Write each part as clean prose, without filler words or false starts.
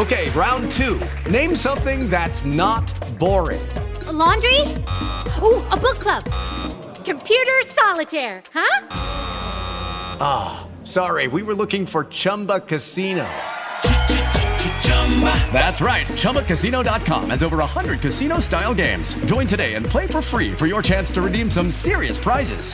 Okay, round two. Name something that's not boring. A laundry? Ooh, a book club. Computer solitaire, huh? Ah, sorry, we were looking for Chumba Casino. That's right. ChumbaCasino.com has over 100 casino-style games. Join today and play for free for your chance to redeem some serious prizes.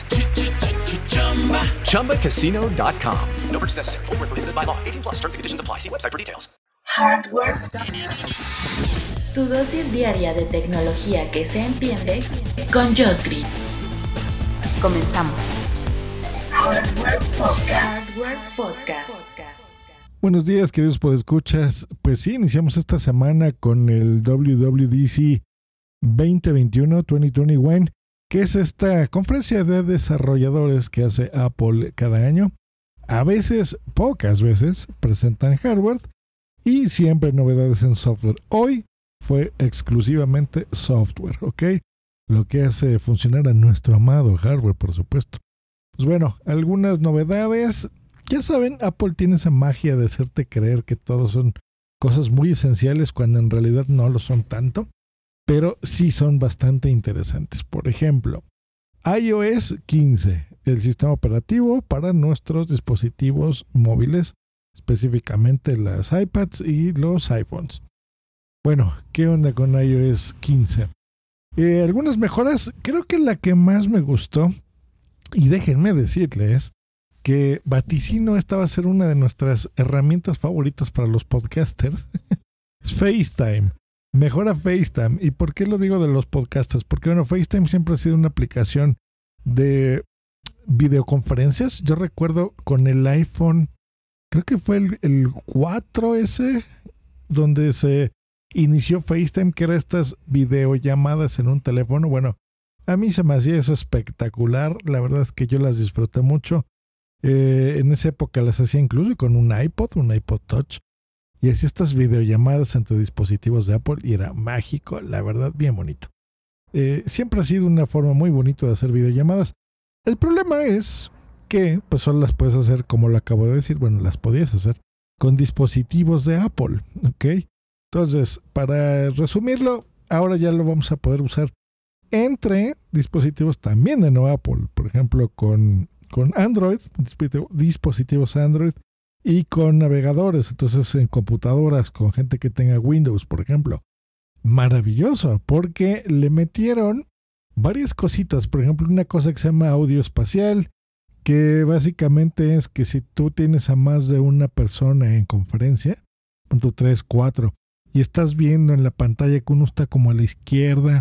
ChumbaCasino.com. No purchase necessary. Void where prohibited by law. 18+ terms and conditions apply. See website for details. Hardware. Tu dosis diaria de tecnología que se entiende con Josh Green. Comenzamos. Hardware Podcast. Buenos días, queridos podescuchas. Pues sí, iniciamos esta semana con el WWDC 2021, que es esta conferencia de desarrolladores que hace Apple cada año. A veces, pocas veces, presentan hardware y siempre novedades en software. Hoy fue exclusivamente software, ¿ok? Lo que hace funcionar a nuestro amado hardware, por supuesto. Pues bueno, algunas novedades. Ya saben, Apple tiene esa magia de hacerte creer que todos son cosas muy esenciales cuando en realidad no lo son tanto, pero sí son bastante interesantes. Por ejemplo, iOS 15, el sistema operativo para nuestros dispositivos móviles, específicamente las iPads y los iPhones. Bueno, ¿qué onda con iOS 15? Algunas mejoras, creo que la que más me gustó, y déjenme decirles que vaticino esta va a ser una de nuestras herramientas favoritas para los podcasters. Es FaceTime. Mejora FaceTime. ¿Y por qué lo digo de los podcasters? Porque bueno, FaceTime siempre ha sido una aplicación de videoconferencias. Yo recuerdo con el iPhone, creo que fue el 4S, donde se inició FaceTime, que era estas videollamadas en un teléfono. Bueno, a mí se me hacía eso espectacular. La verdad es que yo las disfruté mucho. En esa época las hacía incluso con un iPod Touch, y hacía estas videollamadas entre dispositivos de Apple y era mágico, la verdad, bien bonito. Siempre ha sido una forma muy bonita de hacer videollamadas. El problema es que pues solo las puedes hacer, como lo acabo de decir, bueno, las podías hacer con dispositivos de Apple, ¿ok? Entonces, para resumirlo, ahora ya lo vamos a poder usar entre dispositivos también de no Apple, por ejemplo con Android, dispositivos Android y con navegadores, entonces en computadoras con gente que tenga Windows, por ejemplo. Maravilloso, porque le metieron varias cositas, por ejemplo una cosa que se llama audio espacial, que básicamente es que si tú tienes a más de una persona en conferencia, punto 3, 4, y estás viendo en la pantalla que uno está como a la izquierda,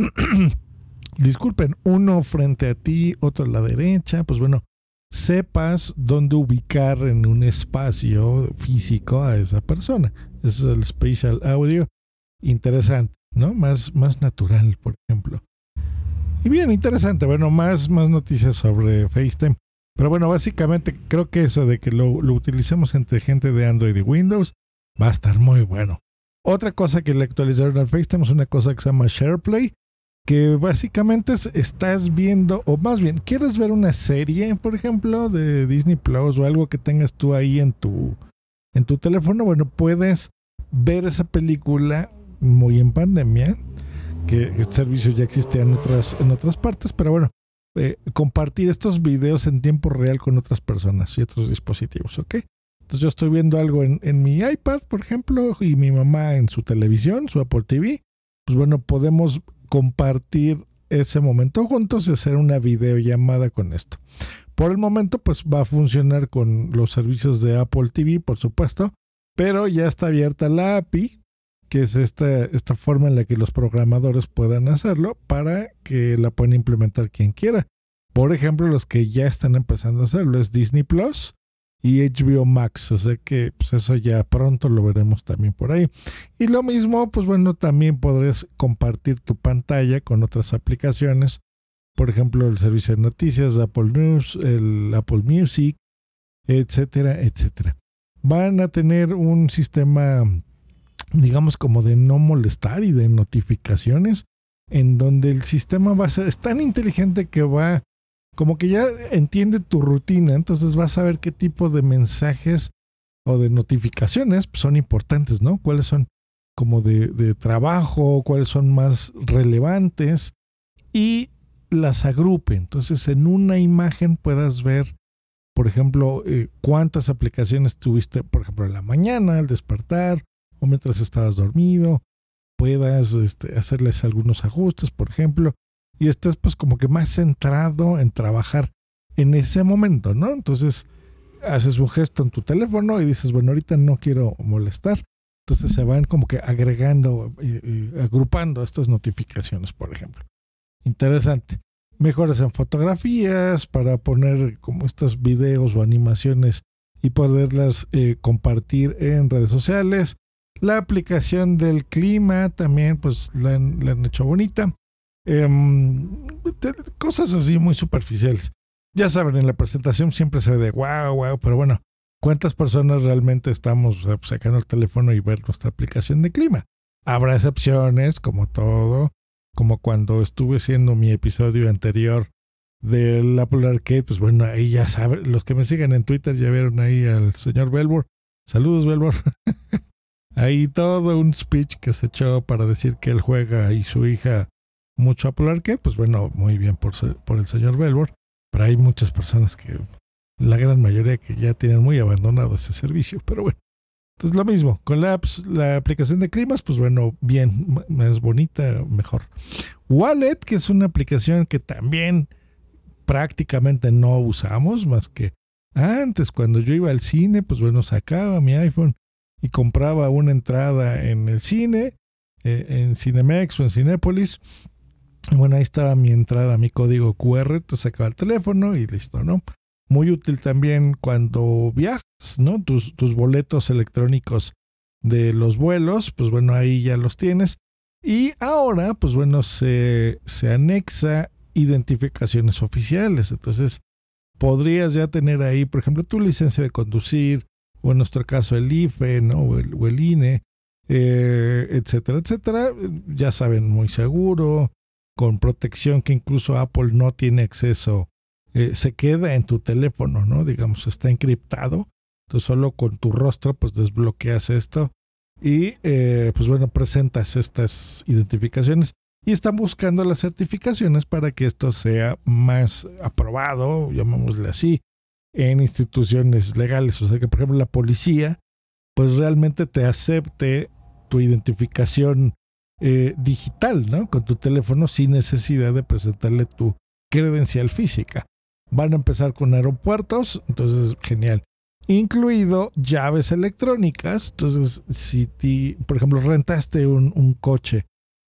disculpen, uno frente a ti, otro a la derecha, pues bueno, sepas dónde ubicar en un espacio físico a esa persona. Ese es el spatial audio. Interesante, ¿no? Más natural, por ejemplo. Y bien, interesante. Bueno, más noticias sobre FaceTime. Pero bueno, básicamente creo que eso de que lo utilicemos entre gente de Android y Windows va a estar muy bueno. Otra cosa que le actualizaron al FaceTime es una cosa que se llama SharePlay, que básicamente estás viendo, o más bien, ¿quieres ver una serie, por ejemplo, de Disney Plus o algo que tengas tú ahí en tu teléfono? Bueno, puedes ver esa película muy en pandemia, que este servicio ya existía en otras partes, pero bueno, compartir estos videos en tiempo real con otras personas y otros dispositivos, ¿ok? Entonces yo estoy viendo algo en mi iPad, por ejemplo, y mi mamá en su televisión, su Apple TV, pues bueno, podemos compartir ese momento juntos y hacer una videollamada con esto. Por el momento pues va a funcionar con los servicios de Apple TV, por supuesto, pero ya está abierta la API, que es esta forma en la que los programadores puedan hacerlo para que la puedan implementar quien quiera. Por ejemplo, los que ya están empezando a hacerlo es Disney Plus y HBO Max, o sea que pues eso ya pronto lo veremos también por ahí. Y lo mismo, pues bueno, también podrías compartir tu pantalla con otras aplicaciones, por ejemplo el servicio de noticias, Apple News, el Apple Music, etcétera, etcétera. Van a tener un sistema, digamos, como de no molestar y de notificaciones, en donde el sistema va a ser, es tan inteligente que va, como que ya entiende tu rutina, entonces vas a ver qué tipo de mensajes o de notificaciones pues, son importantes, ¿no? ¿Cuáles son como de trabajo? ¿Cuáles son más relevantes? Y las agrupe. Entonces, en una imagen puedas ver, por ejemplo, cuántas aplicaciones tuviste, por ejemplo, en la mañana, al despertar, o mientras estabas dormido. Puedas hacerles algunos ajustes, por ejemplo, y estés pues como que más centrado en trabajar en ese momento, ¿no? Entonces, haces un gesto en tu teléfono y dices, bueno, ahorita no quiero molestar. Entonces se van como que agregando, agrupando estas notificaciones, por ejemplo. Interesante. Mejoras en fotografías para poner como estos videos o animaciones y poderlas compartir en redes sociales. La aplicación del clima también pues la han hecho bonita. Cosas así muy superficiales. Ya saben, en la presentación siempre se ve de wow, pero bueno, ¿cuántas personas realmente estamos sacando el teléfono y ver nuestra aplicación de clima? Habrá excepciones, como todo, como cuando estuve haciendo mi episodio anterior del Apple Arcade, pues bueno, ahí ya saben, los que me siguen en Twitter ya vieron ahí al señor Belbor. Saludos, Belbor. Ahí todo un speech que se echó para decir que él juega y su hija mucho Apple Arcade, pues bueno, muy bien por el señor Belbor, pero hay muchas personas que, la gran mayoría que ya tienen muy abandonado ese servicio, pero bueno. Entonces lo mismo, con la aplicación de climas, pues bueno, bien, más bonita, mejor. Wallet, que es una aplicación que también prácticamente no usamos, más que antes, cuando yo iba al cine, pues bueno, sacaba mi iPhone y compraba una entrada en el cine, en Cinemex o en Cinépolis. Y bueno, ahí estaba mi entrada, mi código QR, entonces sacaba el teléfono y listo, ¿no? Muy útil también cuando viajas, ¿no? Tus boletos electrónicos de los vuelos, pues bueno, ahí ya los tienes. Y ahora, pues bueno, se anexa identificaciones oficiales. Entonces, podrías ya tener ahí, por ejemplo, tu licencia de conducir, o en nuestro caso el IFE, ¿no? o el INE, etcétera, etcétera. Ya saben, muy seguro, con protección que incluso Apple no tiene acceso, se queda en tu teléfono, ¿no? Digamos, está encriptado. Entonces solo con tu rostro pues desbloqueas esto y pues bueno, presentas estas identificaciones y están buscando las certificaciones para que esto sea más aprobado, llamémosle así, en instituciones legales. O sea que, por ejemplo, la policía pues realmente te acepte tu identificación digital, ¿no? Con tu teléfono sin necesidad de presentarle tu credencial física. Van a empezar con aeropuertos, entonces genial. Incluido llaves electrónicas. Entonces, si por ejemplo rentaste un coche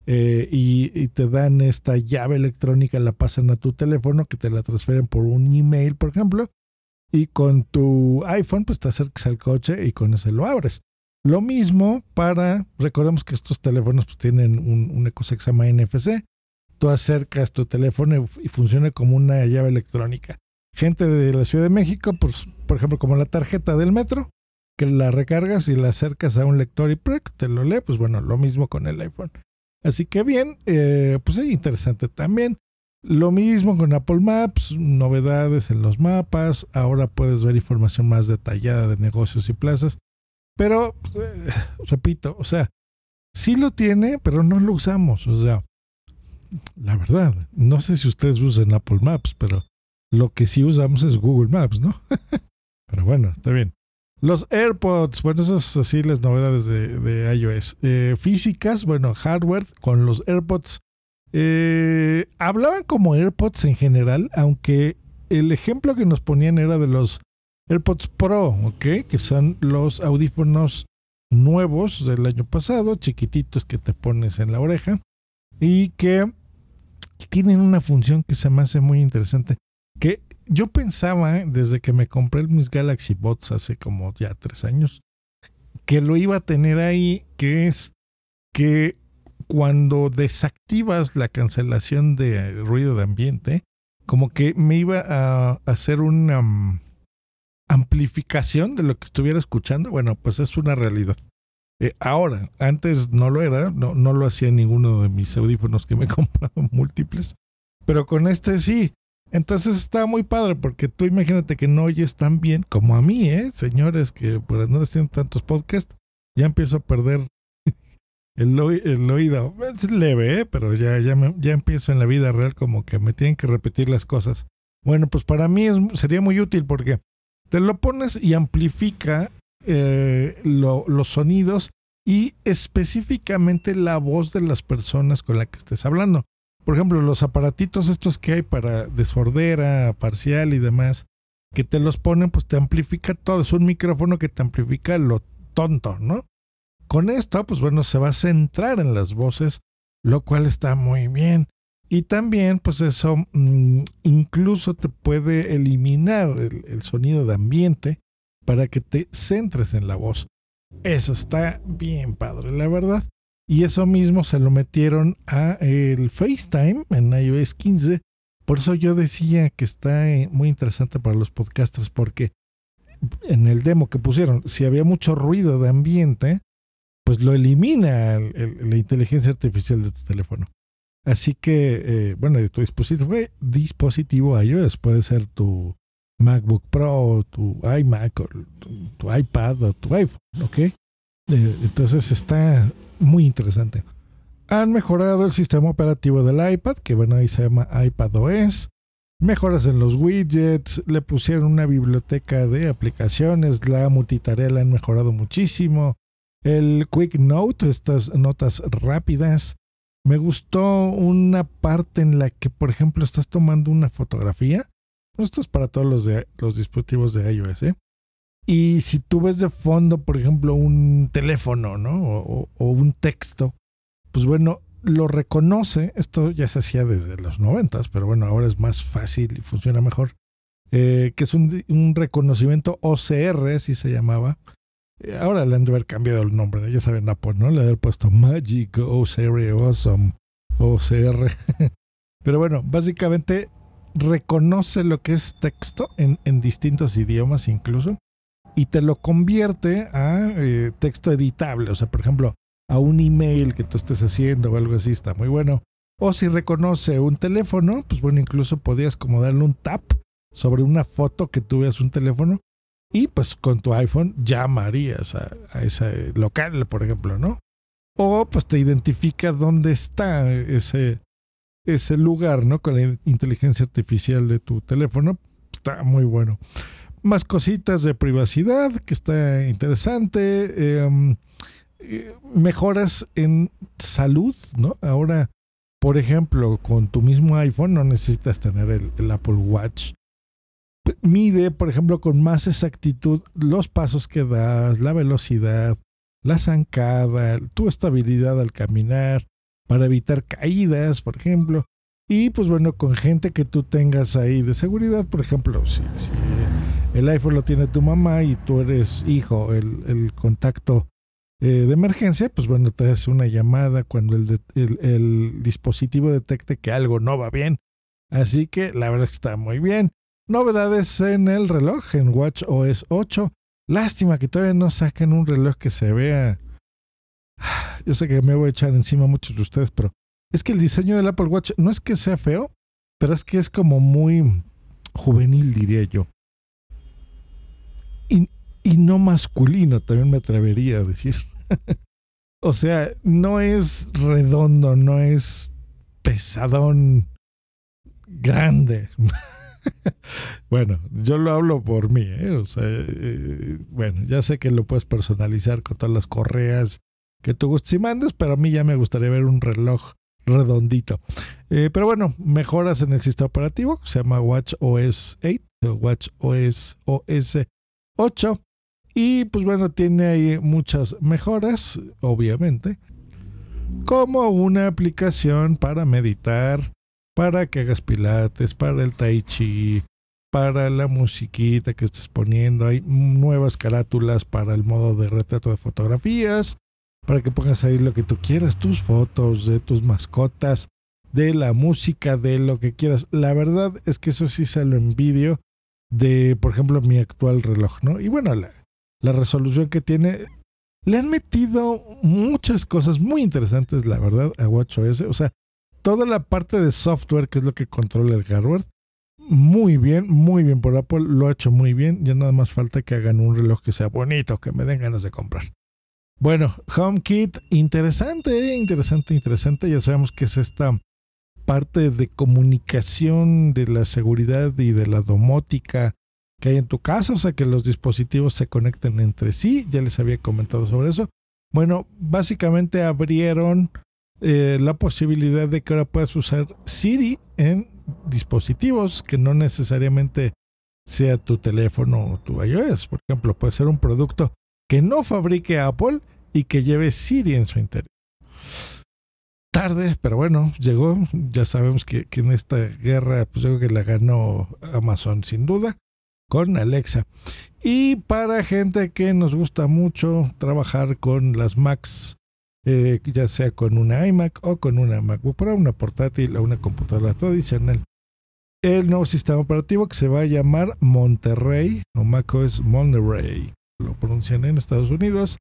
y te dan esta llave electrónica, la pasan a tu teléfono, que te la transfieren por un email, por ejemplo, y con tu iPhone pues te acercas al coche y con ese lo abres. Lo mismo recordemos que estos teléfonos pues tienen una cosa que se llama NFC. Tú acercas tu teléfono y funciona como una llave electrónica. Gente de la Ciudad de México, pues, por ejemplo, como la tarjeta del metro, que la recargas y la acercas a un lector y te lo lee, pues bueno, lo mismo con el iPhone. Así que bien, pues es interesante también. Lo mismo con Apple Maps, novedades en los mapas. Ahora puedes ver información más detallada de negocios y plazas. Pero, repito, o sea, sí lo tiene, pero no lo usamos. O sea, la verdad, no sé si ustedes usan Apple Maps, pero lo que sí usamos es Google Maps, ¿no? Pero bueno, está bien. Los AirPods, bueno, esas así las novedades de iOS. Físicas, bueno, hardware con los AirPods. Hablaban como AirPods en general, aunque el ejemplo que nos ponían era de los AirPods Pro, ¿ok? Que son los audífonos nuevos del año pasado, chiquititos que te pones en la oreja y que tienen una función que se me hace muy interesante, que yo pensaba desde que me compré mis Galaxy Buds hace como ya 3 años, que lo iba a tener ahí, que es que cuando desactivas la cancelación de ruido de ambiente, como que me iba a hacer una amplificación de lo que estuviera escuchando. Bueno, pues es una realidad. Ahora, antes no lo era, no lo hacía ninguno de mis audífonos que me he comprado múltiples, pero con este sí. Entonces está muy padre porque tú imagínate que no oyes tan bien como a mí, señores, que por no haciendo tantos podcasts, ya empiezo a perder el oído. Es leve, pero ya empiezo en la vida real como que me tienen que repetir las cosas. Bueno, pues para mí sería muy útil porque te lo pones y amplifica los sonidos y específicamente la voz de las personas con la que estés hablando. Por ejemplo, los aparatitos estos que hay para de sordera, parcial y demás, que te los ponen, pues te amplifica todo. Es un micrófono que te amplifica lo tonto, ¿no? Con esto, pues bueno, se va a centrar en las voces, lo cual está muy bien. Y también, pues eso incluso te puede eliminar el sonido de ambiente para que te centres en la voz. Eso está bien padre, la verdad. Y eso mismo se lo metieron a el FaceTime en iOS 15. Por eso yo decía que está muy interesante para los podcasters, porque en el demo que pusieron, si había mucho ruido de ambiente, pues lo elimina la inteligencia artificial de tu teléfono. Así que, bueno, de tu dispositivo iOS, puede ser tu MacBook Pro, tu iMac, o tu iPad o tu iPhone, ¿ok? Entonces está muy interesante. Han mejorado el sistema operativo del iPad, que bueno, ahí se llama iPadOS. Mejoras en los widgets, le pusieron una biblioteca de aplicaciones, la multitarea la han mejorado muchísimo. El Quick Note, estas notas rápidas. Me gustó una parte en la que, por ejemplo, estás tomando una fotografía. Esto es para todos los dispositivos de iOS, Y si tú ves de fondo, por ejemplo, un teléfono, ¿no? O un texto, pues bueno, lo reconoce. Esto ya se hacía desde los 90s, pero bueno, ahora es más fácil y funciona mejor. Que es un reconocimiento OCR, así se llamaba. Ahora le han de haber cambiado el nombre, ¿no? Ya saben, Apple, ¿no? Le han puesto Magic OCR, Awesome OCR. Pero bueno, básicamente reconoce lo que es texto en distintos idiomas incluso y te lo convierte a texto editable. O sea, por ejemplo, a un email que tú estés haciendo o algo así, está muy bueno. O si reconoce un teléfono, pues bueno, incluso podías como darle un tap sobre una foto que tú veas un teléfono y pues con tu iPhone llamarías a ese local, por ejemplo, ¿no? O pues te identifica dónde está ese lugar, ¿no? Con la inteligencia artificial de tu teléfono. Está muy bueno. Más cositas de privacidad, que está interesante. Mejoras en salud, ¿no? Ahora, por ejemplo, con tu mismo iPhone no necesitas tener el Apple Watch. Mide, por ejemplo, con más exactitud los pasos que das, la velocidad, la zancada, tu estabilidad al caminar, para evitar caídas, por ejemplo. Y pues bueno, con gente que tú tengas ahí de seguridad, por ejemplo, si el iPhone lo tiene tu mamá y tú eres hijo, el contacto de emergencia, pues bueno, te hace una llamada cuando el dispositivo detecte que algo no va bien. Así que la verdad es que está muy bien. Novedades en el reloj, en WatchOS 8. Lástima que todavía no saquen un reloj que se vea. Yo sé que me voy a echar encima a muchos de ustedes, pero es que el diseño del Apple Watch no es que sea feo, pero es que es como muy juvenil, diría yo. Y no masculino, también me atrevería a decir. O sea, no es redondo, no es pesadón grande. Bueno, yo lo hablo por mí, O sea, bueno, ya sé que lo puedes personalizar con todas las correas que tú gustes y mandes, pero a mí ya me gustaría ver un reloj redondito. Pero bueno, mejoras en el sistema operativo, se llama WatchOS 8 o WatchOS 8. Y pues bueno, tiene ahí muchas mejoras, obviamente, como una aplicación para meditar, para que hagas pilates, para el tai chi, para la musiquita que estés poniendo. Hay nuevas carátulas para el modo de retrato de fotografías, para que pongas ahí lo que tú quieras, tus fotos de tus mascotas, de la música, de lo que quieras. La verdad es que eso sí se lo envidio de, por ejemplo, mi actual reloj, ¿no? Y bueno, la resolución que tiene, le han metido muchas cosas muy interesantes, la verdad, a WatchOS. O sea, toda la parte de software, que es lo que controla el hardware, muy bien por Apple, lo ha hecho muy bien. Ya nada más falta que hagan un reloj que sea bonito, que me den ganas de comprar. Bueno, HomeKit, interesante. Ya sabemos que es esta parte de comunicación, de la seguridad y de la domótica que hay en tu casa, o sea, que los dispositivos se conecten entre sí. Ya les había comentado sobre eso. Bueno, básicamente abrieron la posibilidad de que ahora puedas usar Siri en dispositivos que no necesariamente sea tu teléfono o tu iOS. Por ejemplo, puede ser un producto que no fabrique Apple y que lleve Siri en su interior. Tarde, pero bueno, llegó. Ya sabemos que en esta guerra, pues yo creo que la ganó Amazon sin duda, con Alexa. Y para gente que nos gusta mucho trabajar con las Macs, ya sea con una iMac o con una MacBook Pro, una portátil o una computadora tradicional, el nuevo sistema operativo que se va a llamar Monterey o macOS Monterey, lo pronuncian en Estados Unidos.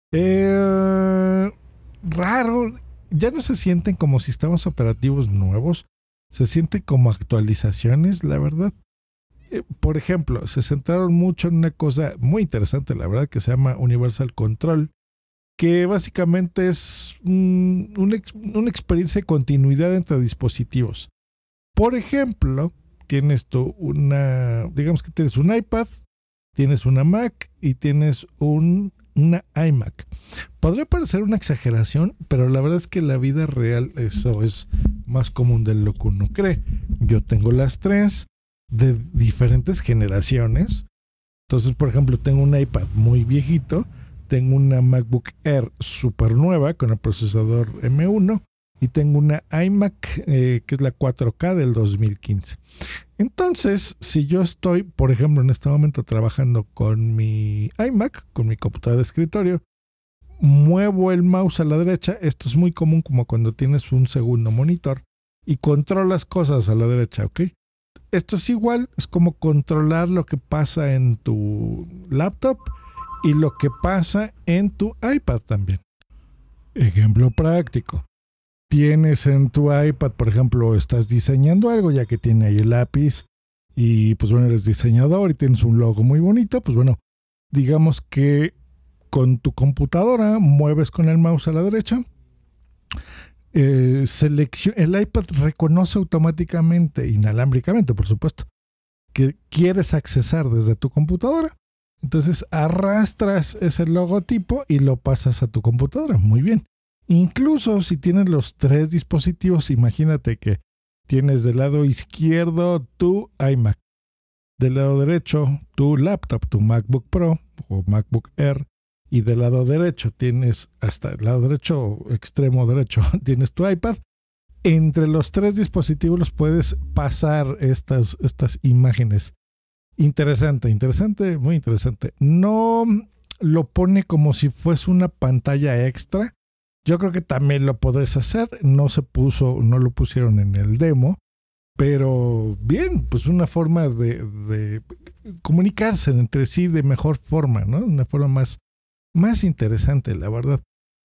Raro, ya no se sienten como sistemas operativos nuevos, se sienten como actualizaciones, la verdad. Por ejemplo, se centraron mucho en una cosa muy interesante, la verdad, que se llama Universal Control, que básicamente es una experiencia de continuidad entre dispositivos. Por ejemplo, tienes tú digamos que tienes un iPad, tienes una Mac y tienes una iMac. Podría parecer una exageración, pero la verdad es que en la vida real eso es más común de lo que uno cree. Yo tengo las tres de diferentes generaciones. Entonces, por ejemplo, tengo un iPad muy viejito, tengo una MacBook Air super nueva con el procesador M1 y tengo una iMac que es la 4K del 2015. Entonces, si yo estoy, por ejemplo, en este momento trabajando con mi iMac, con mi computadora de escritorio, muevo el mouse a la derecha. Esto es muy común como cuando tienes un segundo monitor y controlas cosas a la derecha, ¿ok? Esto es igual, es como controlar lo que pasa en tu laptop y lo que pasa en tu iPad también. Ejemplo práctico. Tienes en tu iPad, por ejemplo, estás diseñando algo ya que tiene ahí el lápiz y pues bueno, eres diseñador y tienes un logo muy bonito, pues bueno, digamos que con tu computadora mueves con el mouse a la derecha, el iPad reconoce automáticamente, inalámbricamente por supuesto, que quieres accesar desde tu computadora. Entonces arrastras ese logotipo y lo pasas a tu computadora. Muy bien. Incluso si tienes los tres dispositivos, imagínate que tienes del lado izquierdo tu iMac, del lado derecho tu laptop, tu MacBook Pro o MacBook Air, y del lado derecho tienes, hasta el lado derecho, extremo derecho, tienes tu iPad. Entre los tres dispositivos puedes pasar estas imágenes. Interesante, muy interesante. No lo pone como si fuese una pantalla extra. Yo creo que también lo podrás hacer. No lo pusieron en el demo. Pero bien, pues una forma de comunicarse entre sí de mejor forma, ¿no? Una forma más interesante, la verdad.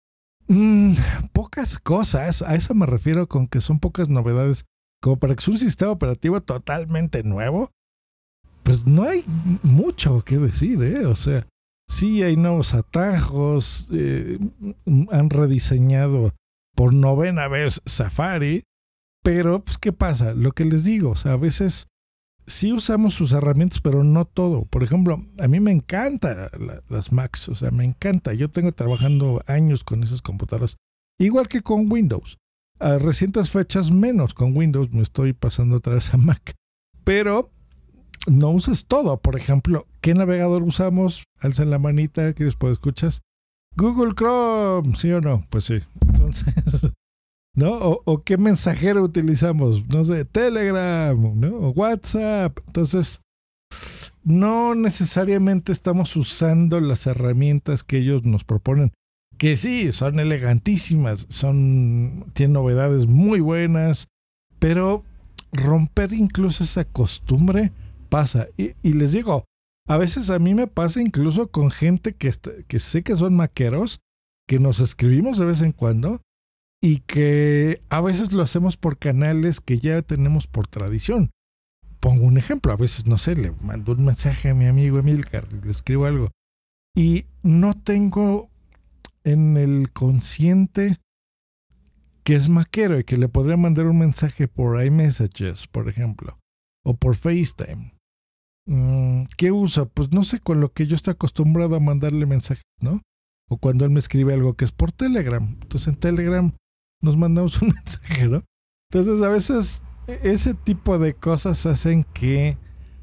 Pocas cosas, a eso me refiero con que son pocas novedades. Como para que sea un sistema operativo totalmente nuevo, pues no hay mucho que decir, ¿eh? O sea, sí hay nuevos atajos, han rediseñado por 9ª vez Safari, pero pues ¿qué pasa? Lo que les digo, o sea, a veces sí usamos sus herramientas, pero no todo. Por ejemplo, a mí me encantan las Macs, o sea, me encanta. Yo tengo trabajando años con esas computadoras, igual que con Windows. A recientes fechas menos, con Windows me estoy pasando otra vez a Mac. Pero no usas todo. Por ejemplo, ¿qué navegador usamos? Alza la manita que después escuchas. Google Chrome, ¿sí o no? Pues sí. Entonces, ¿no? O qué mensajero utilizamos, no sé, Telegram, ¿no? O WhatsApp. Entonces, no necesariamente estamos usando las herramientas que ellos nos proponen, que sí, son elegantísimas, tienen novedades muy buenas, pero romper incluso esa costumbre pasa. Y les digo, a veces a mí me pasa incluso con gente que sé que son maqueros, que nos escribimos de vez en cuando, y que a veces lo hacemos por canales que ya tenemos por tradición. pongo un ejemplo. A veces, no sé, le mando un mensaje a mi amigo Emilcar, le escribo algo. Y no tengo en el consciente que es maquero y que le podría mandar un mensaje por iMessages, por ejemplo, o por FaceTime. ¿Qué usa? Pues no sé, con lo que yo estoy acostumbrado a mandarle mensajes, ¿no? O cuando él me escribe algo que es por Telegram. Entonces en Telegram nos mandamos un mensaje, ¿no? Entonces a veces ese tipo de cosas hacen que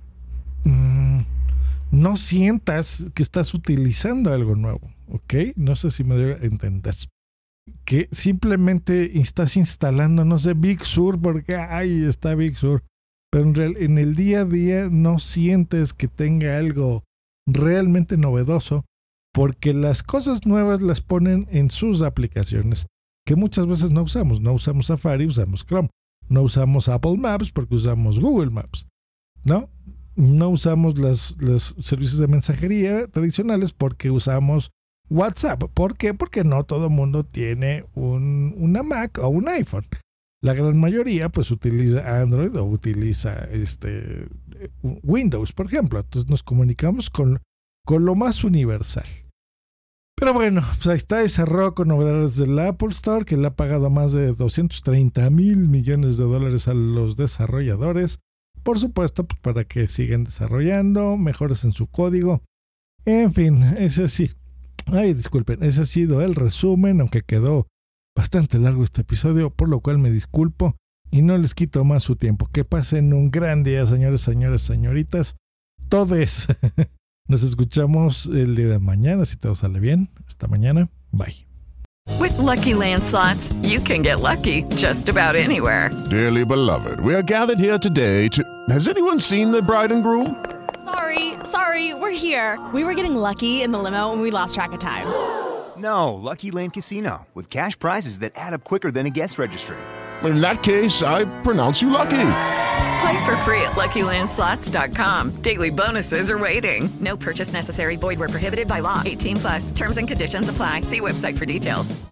no sientas que estás utilizando algo nuevo, ¿ok? No sé si me debo entender. Que simplemente estás instalando, no sé, Big Sur porque ahí está Big Sur. Pero en el día a día no sientes que tenga algo realmente novedoso porque las cosas nuevas las ponen en sus aplicaciones que muchas veces no usamos. No usamos Safari, usamos Chrome. No usamos Apple Maps porque usamos Google Maps, ¿no? No usamos los servicios de mensajería tradicionales porque usamos WhatsApp. ¿Por qué? Porque no todo el mundo tiene una Mac o un iPhone. La gran mayoría pues utiliza Android o utiliza Windows, por ejemplo. Entonces nos comunicamos con lo más universal. Pero bueno, pues ahí está, y cerró con novedades del Apple Store, que le ha pagado más de $230 mil millones a los desarrolladores. Por supuesto, pues para que sigan desarrollando, mejoras en su código. En fin, ese sí. Ese ha sido el resumen, aunque quedó bastante largo este episodio, por lo cual me disculpo y no les quito más su tiempo. Que pasen un gran día, señores, señoritas, todes. Nos escuchamos el día de mañana, si todo sale bien. Hasta mañana. Bye. With Lucky Land Slots, you can get lucky just about anywhere. Dearly beloved, we are gathered here today to... Has anyone seen the bride and groom? Sorry, we're here. We were getting lucky in the limo and we lost track of time. No, Lucky Land Casino, with cash prizes that add up quicker than a guest registry. In that case, I pronounce you lucky. Play for free at LuckyLandSlots.com. Daily bonuses are waiting. No purchase necessary. Void where prohibited by law. 18+. Terms and conditions apply. See website for details.